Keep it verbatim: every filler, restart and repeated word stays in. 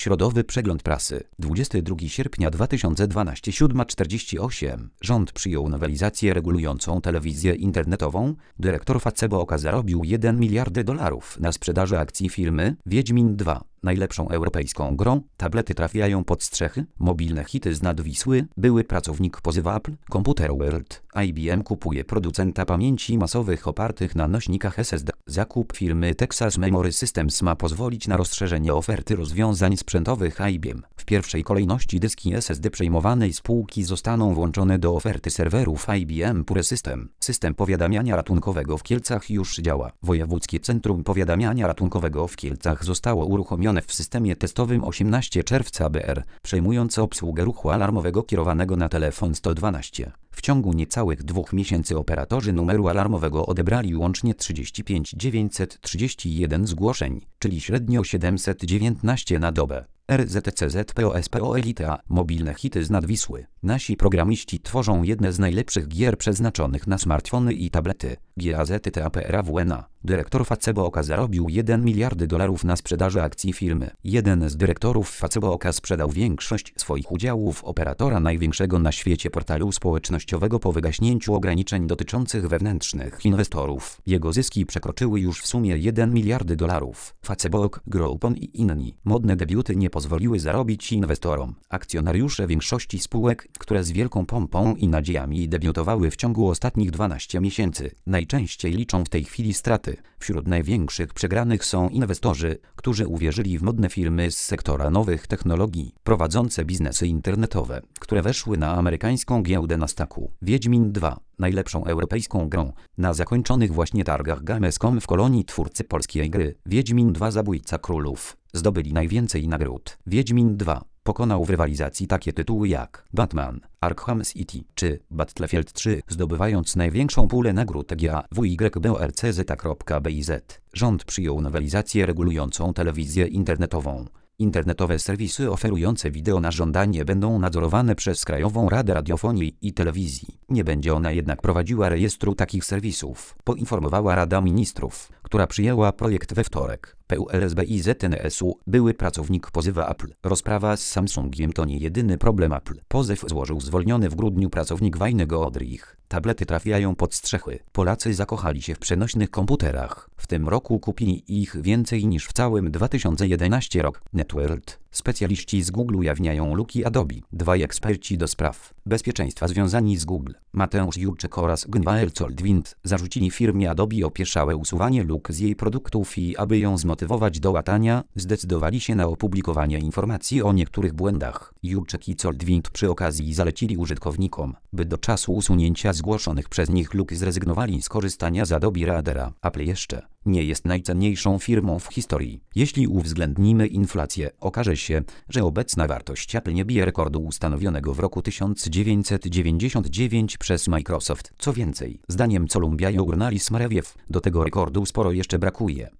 Środowy przegląd prasy. dwudziestego drugiego sierpnia dwa tysiące dwunastego, siódma czterdzieści osiem. Rząd przyjął nowelizację regulującą telewizję internetową. Dyrektor Facebook zarobił jeden miliard dolarów na sprzedaży akcji firmy. Wiedźmin dwa. Najlepszą europejską grą. Tablety trafiają pod strzechy. Mobilne hity z nadwisły. Były pracownik pozywa Apple. Computer World. I B M kupuje producenta pamięci masowych opartych na nośnikach S S D. Zakup firmy Texas Memory Systems ma pozwolić na rozszerzenie oferty rozwiązań sprzętowych I B M. W pierwszej kolejności dyski S S D przejmowanej spółki zostaną włączone do oferty serwerów I B M Pure System. System powiadamiania ratunkowego w Kielcach już działa. Wojewódzkie Centrum Powiadamiania Ratunkowego w Kielcach zostało uruchomione w systemie testowym osiemnastego czerwca B R, przejmując obsługę ruchu alarmowego kierowanego na telefon sto dwanaście. W ciągu niecałych dwóch miesięcy operatorzy numeru alarmowego odebrali łącznie trzydzieści pięć tysięcy dziewięćset trzydzieści jeden zgłoszeń, czyli średnio siedemset dziewiętnaście na dobę. R Z C Z P O S P O Elite. Mobilne hity z nadwisły. Nasi programiści tworzą jedne z najlepszych gier przeznaczonych na smartfony i tablety. Gazety.aprawna. Dyrektor Facebook zarobił jeden miliard dolarów na sprzedaży akcji firmy. Jeden z dyrektorów Facebook sprzedał większość swoich udziałów operatora największego na świecie portalu społecznościowego po wygaśnięciu ograniczeń dotyczących wewnętrznych inwestorów. Jego zyski przekroczyły już w sumie jeden miliard dolarów. Facebook, Groupon i inni. Modne debiuty nie pozwoliły zarobić inwestorom. Akcjonariusze większości spółek, które z wielką pompą i nadziejami debiutowały w ciągu ostatnich dwunastu miesięcy, najczęściej liczą w tej chwili straty. Wśród największych przegranych są inwestorzy, którzy uwierzyli w modne firmy z sektora nowych technologii, prowadzące biznesy internetowe, które weszły na amerykańską giełdę Nasdaqu. Wiedźmin dwa. Najlepszą europejską grą. Na zakończonych właśnie targach Gamescom w Kolonii twórcy polskiej gry Wiedźmin dwa Zabójca Królów zdobyli najwięcej nagród. Wiedźmin dwa pokonał w rywalizacji takie tytuły jak Batman, Arkham City czy Battlefield trzy, zdobywając największą pulę nagród G A W Y B O R C Z B I Z. Rząd przyjął nowelizację regulującą telewizję internetową. Internetowe serwisy oferujące wideo na żądanie będą nadzorowane przez Krajową Radę Radiofonii i Telewizji. Nie będzie ona jednak prowadziła rejestru takich serwisów, poinformowała Rada Ministrów, która przyjęła projekt we wtorek. P U L S B I Z N S U. Były pracownik pozywa Apple. Rozprawa z Samsungiem to nie jedyny problem Apple. Pozew złożył zwolniony w grudniu pracownik Wajnego Odrich. Tablety trafiają pod strzechy. Polacy zakochali się w przenośnych komputerach. W tym roku kupili ich więcej niż w całym dwa tysiące jedenastym rok. Networld. Specjaliści z Google ujawniają luki Adobe. Dwaj eksperci do spraw bezpieczeństwa związani z Google, Mateusz Jurczyk oraz Gunwael Coldwind, zarzucili firmie Adobe opieszałe usuwanie luk z jej produktów i aby ją zmotywować do łatania, zdecydowali się na opublikowanie informacji o niektórych błędach. Jurczyk i Coldwind przy okazji zalecili użytkownikom, by do czasu usunięcia zgłoszonych przez nich luk zrezygnowali z korzystania z Adobe Readera. Apple jeszcze nie jest najcenniejszą firmą w historii. Jeśli uwzględnimy inflację, okaże się, że obecna wartość Apple nie bije rekordu ustanowionego w roku tysiąc dziewięćset dziewięćdziesiątym dziewiątym przez Microsoft. Co więcej, zdaniem Columbia Journalism Review, do tego rekordu sporo jeszcze brakuje.